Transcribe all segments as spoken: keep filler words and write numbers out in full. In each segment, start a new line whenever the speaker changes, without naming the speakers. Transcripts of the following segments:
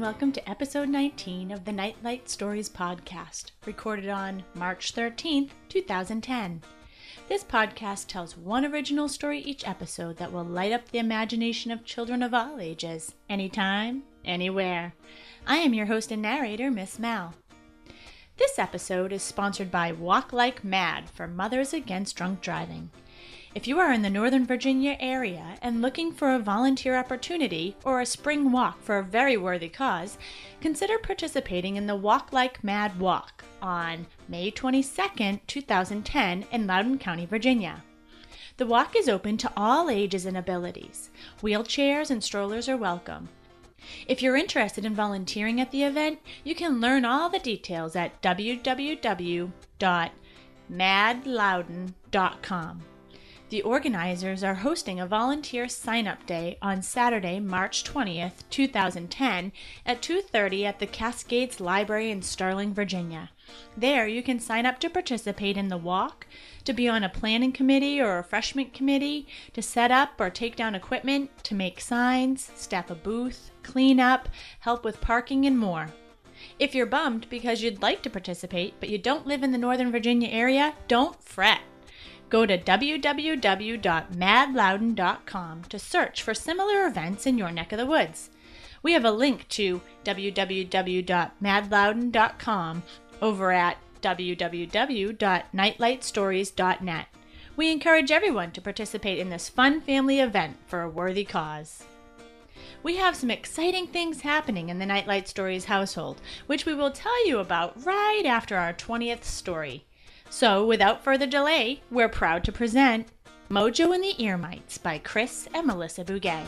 welcome to episode nineteen of the Nightlight Stories podcast, recorded on March thirteenth, two thousand ten. This podcast tells one original story each episode that will light up the imagination of children of all ages, anytime, anywhere. I am your host and narrator, Miss Mel. This episode is sponsored by Walk Like Mad for Mothers Against Drunk Driving. If you are in the Northern Virginia area and looking for a volunteer opportunity or a spring walk for a very worthy cause, consider participating in the Walk Like Mad Walk on May twenty-second, two thousand ten in Loudoun County, Virginia. The walk is open to all ages and abilities. Wheelchairs and strollers are welcome. If you're interested in volunteering at the event, you can learn all the details at w w w dot mad loudon dot com. The organizers are hosting a volunteer sign-up day on Saturday, March twentieth, two thousand ten at two thirty at the Cascades Library in Sterling, Virginia. There you can sign up to participate in the walk, to be on a planning committee or refreshment committee, to set up or take down equipment, to make signs, staff a booth, clean up, help with parking, and more. If you're bummed because you'd like to participate but you don't live in the Northern Virginia area, don't fret. Go to w w w dot mad loudon dot com to search for similar events in your neck of the woods. We have a link to w w w dot mad loudon dot com over at w w w dot nightlight stories dot net. We encourage everyone to participate in this fun family event for a worthy cause. We have some exciting things happening in the Nightlight Stories household, which we will tell you about right after our twentieth story. So, without further delay, we're proud to present Mojo and the Earmites by Chris and Melissa Bugay.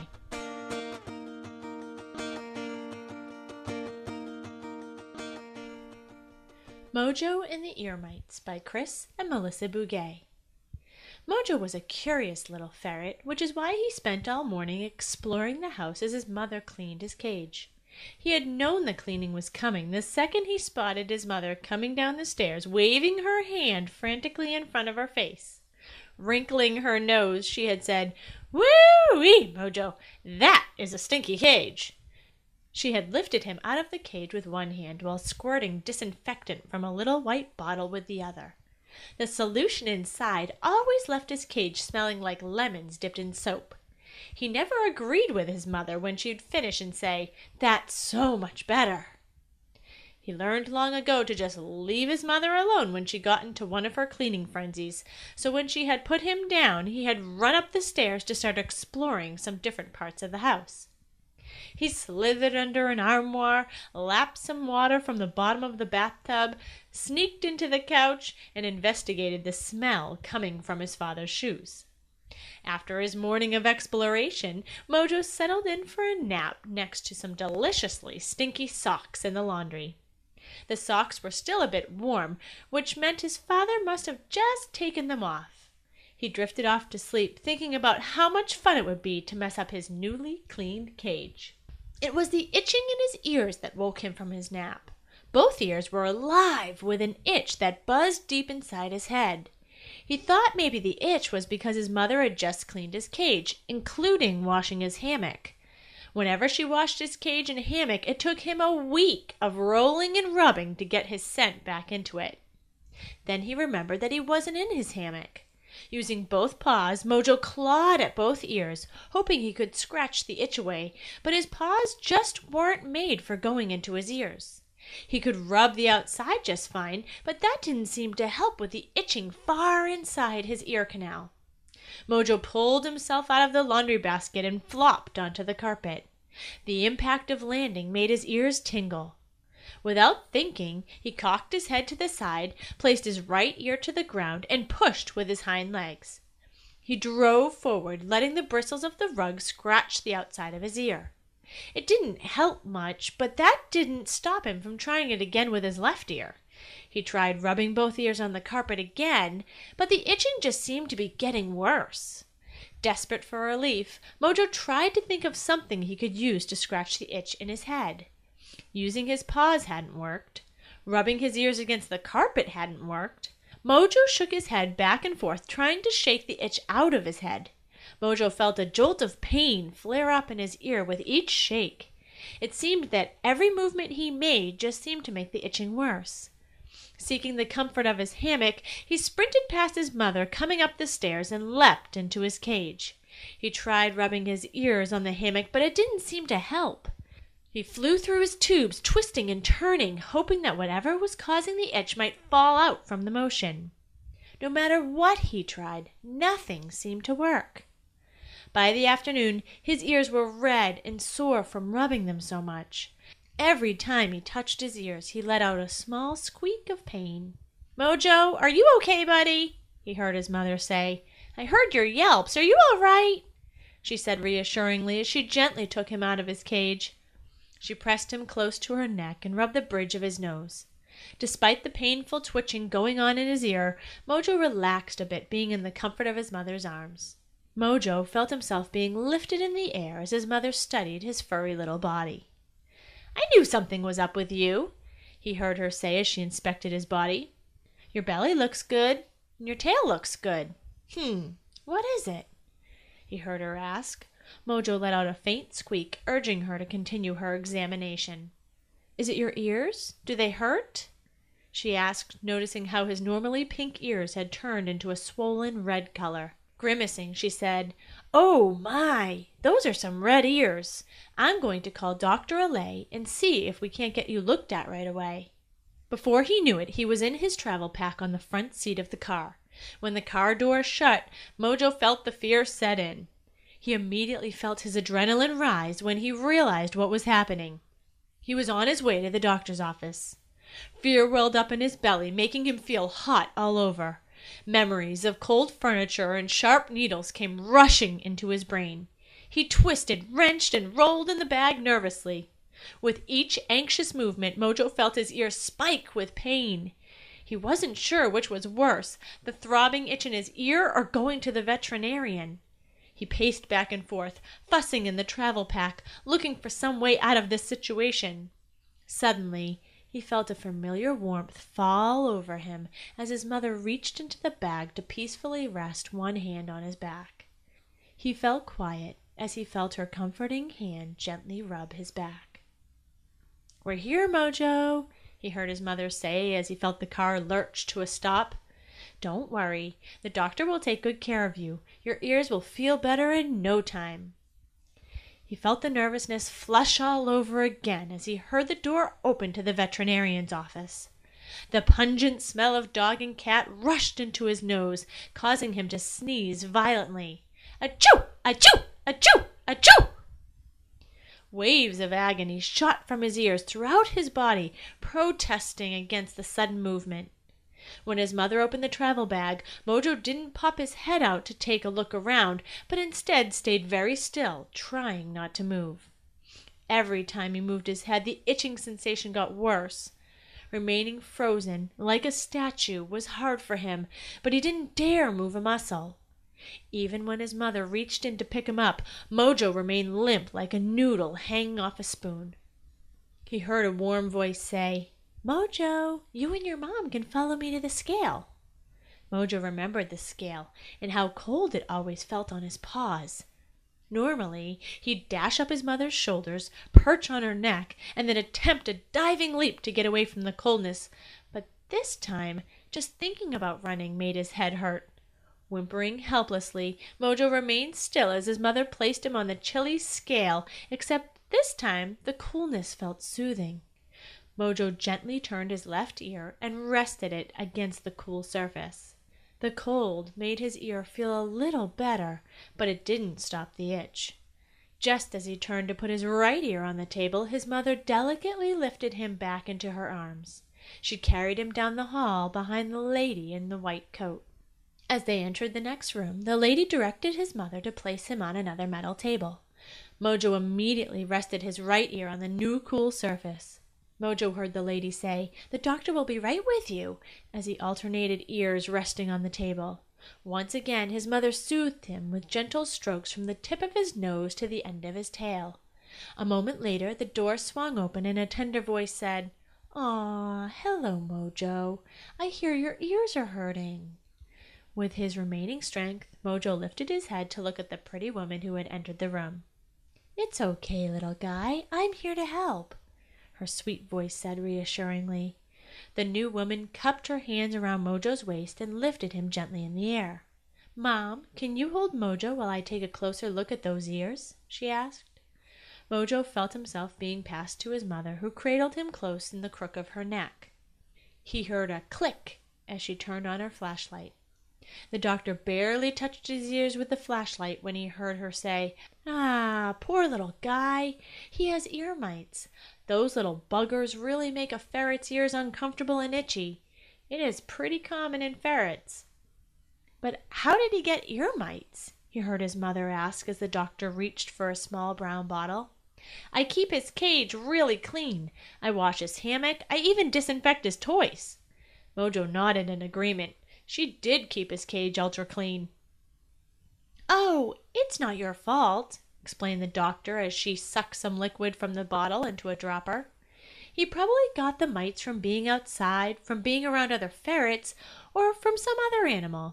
Mojo and the Earmites by Chris and Melissa Bugay. Mojo was a curious little ferret, which is why he spent all morning exploring the house as his mother cleaned his cage. He had known the cleaning was coming the second he spotted his mother coming down the stairs, waving her hand frantically in front of her face. Wrinkling her nose, she had said, "Woo-wee, Mojo, that is a stinky cage." She had lifted him out of the cage with one hand while squirting disinfectant from a little white bottle with the other. The solution inside always left his cage smelling like lemons dipped in soap. He never agreed with his mother when she'd finish and say, "That's so much better." He learned long ago to just leave his mother alone when she got into one of her cleaning frenzies, so when she had put him down, he had run up the stairs to start exploring some different parts of the house. He slithered under an armoire, lapped some water from the bottom of the bathtub, sneaked into the couch, and investigated the smell coming from his father's shoes. After his morning of exploration, Mojo settled in for a nap next to some deliciously stinky socks in the laundry. The socks were still a bit warm, which meant his father must have just taken them off. He drifted off to sleep, thinking about how much fun it would be to mess up his newly cleaned cage. It was the itching in his ears that woke him from his nap. Both ears were alive with an itch that buzzed deep inside his head. He thought maybe the itch was because his mother had just cleaned his cage, including washing his hammock. Whenever she washed his cage and hammock, it took him a week of rolling and rubbing to get his scent back into it. Then he remembered that he wasn't in his hammock. Using both paws, Mojo clawed at both ears, hoping he could scratch the itch away, but his paws just weren't made for going into his ears. He could rub the outside just fine, but that didn't seem to help with the itching far inside his ear canal. Mojo pulled himself out of the laundry basket and flopped onto the carpet. The impact of landing made his ears tingle. Without thinking, he cocked his head to the side, placed his right ear to the ground, and pushed with his hind legs. He drove forward, letting the bristles of the rug scratch the outside of his ear. It didn't help much, but that didn't stop him from trying it again with his left ear. He tried rubbing both ears on the carpet again, but the itching just seemed to be getting worse. Desperate for relief, Mojo tried to think of something he could use to scratch the itch in his head. Using his paws hadn't worked. Rubbing his ears against the carpet hadn't worked. Mojo shook his head back and forth, trying to shake the itch out of his head. Mojo felt a jolt of pain flare up in his ear with each shake. It seemed that every movement he made just seemed to make the itching worse. Seeking the comfort of his hammock, he sprinted past his mother coming up the stairs and leapt into his cage. He tried rubbing his ears on the hammock, but it didn't seem to help. He flew through his tubes, twisting and turning, hoping that whatever was causing the itch might fall out from the motion. No matter what he tried, nothing seemed to work. By the afternoon, his ears were red and sore from rubbing them so much. Every time he touched his ears, he let out a small squeak of pain. "Mojo, are you okay, buddy?" he heard his mother say. "I heard your yelps. Are you all right?" she said reassuringly as she gently took him out of his cage. She pressed him close to her neck and rubbed the bridge of his nose. Despite the painful twitching going on in his ear, Mojo relaxed a bit, being in the comfort of his mother's arms. Mojo felt himself being lifted in the air as his mother studied his furry little body. "I knew something was up with you," he heard her say as she inspected his body. "Your belly looks good, and your tail looks good. Hmm, what is it?" he heard her ask. Mojo let out a faint squeak, urging her to continue her examination. "Is it your ears? Do they hurt?" she asked, noticing how his normally pink ears had turned into a swollen red color. Grimacing, she said, "Oh, my! Those are some red ears. I'm going to call Doctor Allais and see if we can't get you looked at right away." Before he knew it, he was in his travel pack on the front seat of the car. When the car door shut, Mojo felt the fear set in. He immediately felt his adrenaline rise when he realized what was happening. He was on his way to the doctor's office. Fear welled up in his belly, making him feel hot all over. Memories of cold furniture and sharp needles came rushing into his brain. He twisted, wrenched, and rolled in the bag nervously. With each anxious movement, Mojo felt his ears spike with pain. He wasn't sure which was worse, the throbbing itch in his ear or going to the veterinarian. He paced back and forth, fussing in the travel pack, looking for some way out of this situation. Suddenly, he felt a familiar warmth fall over him as his mother reached into the bag to peacefully rest one hand on his back. He felt quiet as he felt her comforting hand gently rub his back. "We're here, Mojo," he heard his mother say as he felt the car lurch to a stop. "Don't worry. The doctor will take good care of you. Your ears will feel better in no time." He felt the nervousness flush all over again as he heard the door open to the veterinarian's office. The pungent smell of dog and cat rushed into his nose, causing him to sneeze violently. "Achoo! Achoo! Achoo! Achoo!" Waves of agony shot from his ears throughout his body, protesting against the sudden movement. When his mother opened the travel bag, Mojo didn't pop his head out to take a look around, but instead stayed very still, trying not to move. Every time he moved his head, the itching sensation got worse. Remaining frozen, like a statue, was hard for him, but he didn't dare move a muscle. Even when his mother reached in to pick him up, Mojo remained limp like a noodle hanging off a spoon. He heard a warm voice say, "Mojo, you and your mom can follow me to the scale." Mojo remembered the scale and how cold it always felt on his paws. Normally, he'd dash up his mother's shoulders, perch on her neck, and then attempt a diving leap to get away from the coldness. But this time, just thinking about running made his head hurt. Whimpering helplessly, Mojo remained still as his mother placed him on the chilly scale, except this time the coolness felt soothing. Mojo gently turned his left ear and rested it against the cool surface. The cold made his ear feel a little better, but it didn't stop the itch. Just as he turned to put his right ear on the table, his mother delicately lifted him back into her arms. She carried him down the hall behind the lady in the white coat. As they entered the next room, the lady directed his mother to place him on another metal table. Mojo immediately rested his right ear on the new cool surface. Mojo heard the lady say, "The doctor will be right with you," as he alternated ears resting on the table. Once again his mother soothed him with gentle strokes from the tip of his nose to the end of his tail. A moment later the door swung open and a tender voice said, "Aw, hello, Mojo. I hear your ears are hurting." With his remaining strength, Mojo lifted his head to look at the pretty woman who had entered the room. "It's okay, little guy. I'm here to help," her sweet voice said reassuringly. The new woman cupped her hands around Mojo's waist and lifted him gently in the air. "Mom, can you hold Mojo while I take a closer look at those ears?" she asked. Mojo felt himself being passed to his mother, who cradled him close in the crook of her neck. He heard a click as she turned on her flashlight. The doctor barely touched his ears with the flashlight when he heard her say, "Ah, poor little guy. He has ear mites. Those little buggers really make a ferret's ears uncomfortable and itchy. It is pretty common in ferrets." "But how did he get ear mites?" he heard his mother ask as the doctor reached for a small brown bottle. "I keep his cage really clean. I wash his hammock. I even disinfect his toys." Mojo nodded in agreement. She did keep his cage ultra clean. "Oh, it's not your fault," explained the doctor as she sucked some liquid from the bottle into a dropper. "He probably got the mites from being outside, from being around other ferrets, or from some other animal."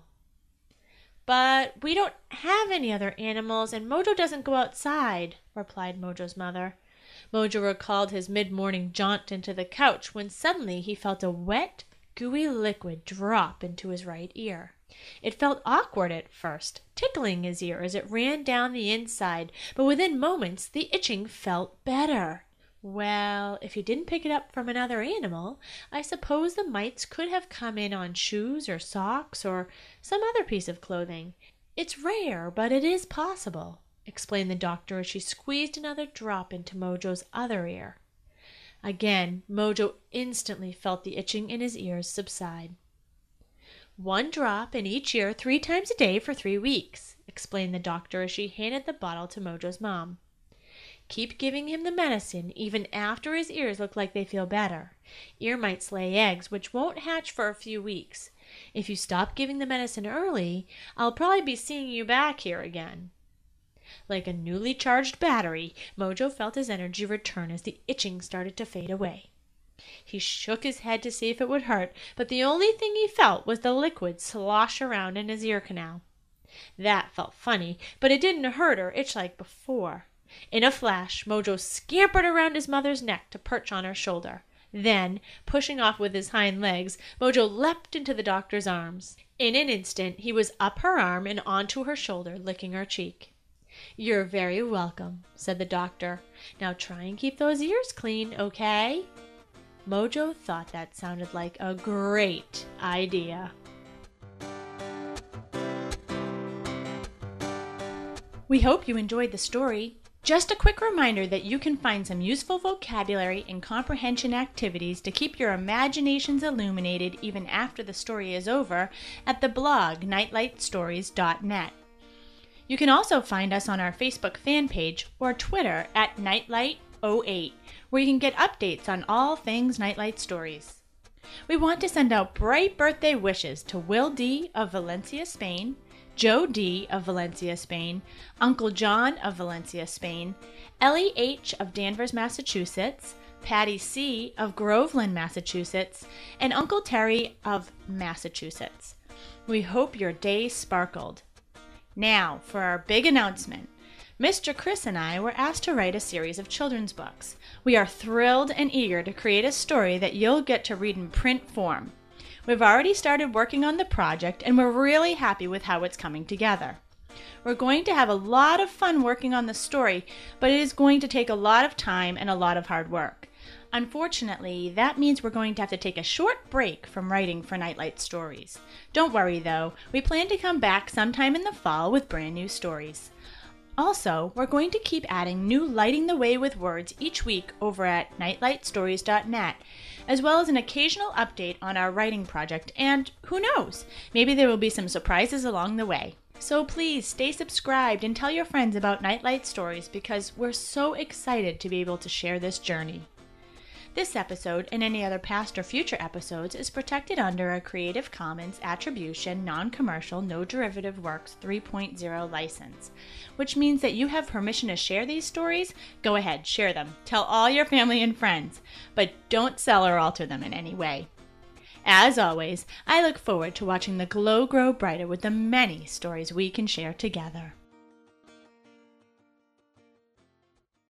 "But we don't have any other animals, and Mojo doesn't go outside," replied Mojo's mother. Mojo recalled his mid-morning jaunt into the couch when suddenly he felt a wet, gooey liquid drop into his right ear. It felt awkward at first, tickling his ear as it ran down the inside, but within moments the itching felt better. Well, if you didn't pick it up from another animal, I suppose the mites could have come in on shoes or socks or some other piece of clothing. It's rare, but it is possible, explained the doctor as she squeezed another drop into Mojo's other ear. Again, Mojo instantly felt the itching in his ears subside. "One drop in each ear three times a day for three weeks, explained the doctor as she handed the bottle to Mojo's mom. "Keep giving him the medicine even after his ears look like they feel better. Ear mites lay eggs which won't hatch for a few weeks. If you stop giving the medicine early, I'll probably be seeing you back here again." Like a newly charged battery, Mojo felt his energy return as the itching started to fade away. He shook his head to see if it would hurt, but the only thing he felt was the liquid slosh around in his ear canal. That felt funny, but it didn't hurt or itch like before. In a flash, Mojo scampered around his mother's neck to perch on her shoulder. Then, pushing off with his hind legs, Mojo leapt into the doctor's arms. In an instant, he was up her arm and onto her shoulder, licking her cheek. "You're very welcome," said the doctor. "Now try and keep those ears clean, okay?" Mojo thought that sounded like a great idea. We hope you enjoyed the story. Just a quick reminder that you can find some useful vocabulary and comprehension activities to keep your imaginations illuminated even after the story is over at the blog nightlight stories dot net. You can also find us on our Facebook fan page or Twitter at nightlight oh eight, where you can get updates on all things Nightlight Stories. We want to send out bright birthday wishes to Will D. of Valencia, Spain, Joe D. of Valencia, Spain, Uncle John of Valencia, Spain, Ellie H. of Danvers, Massachusetts, Patty C. of Groveland, Massachusetts, and Uncle Terry of Massachusetts. We hope your day sparkled. Now, for our big announcement. Mister Chris and I were asked to write a series of children's books. We are thrilled and eager to create a story that you'll get to read in print form. We've already started working on the project, and we're really happy with how it's coming together. We're going to have a lot of fun working on the story, but it is going to take a lot of time and a lot of hard work. Unfortunately, that means we're going to have to take a short break from writing for Nightlight Stories. Don't worry, though. We plan to come back sometime in the fall with brand new stories. Also, we're going to keep adding new Lighting the Way with words each week over at nightlight stories dot net, as well as an occasional update on our writing project, and who knows, maybe there will be some surprises along the way. So please stay subscribed and tell your friends about Nightlight Stories because we're so excited to be able to share this journey. This episode and any other past or future episodes is protected under a Creative Commons Attribution, Non-Commercial, No Derivative Works three point oh license, which means that you have permission to share these stories. Go ahead, share them. Tell all your family and friends, but don't sell or alter them in any way. As always, I look forward to watching the glow grow brighter with the many stories we can share together.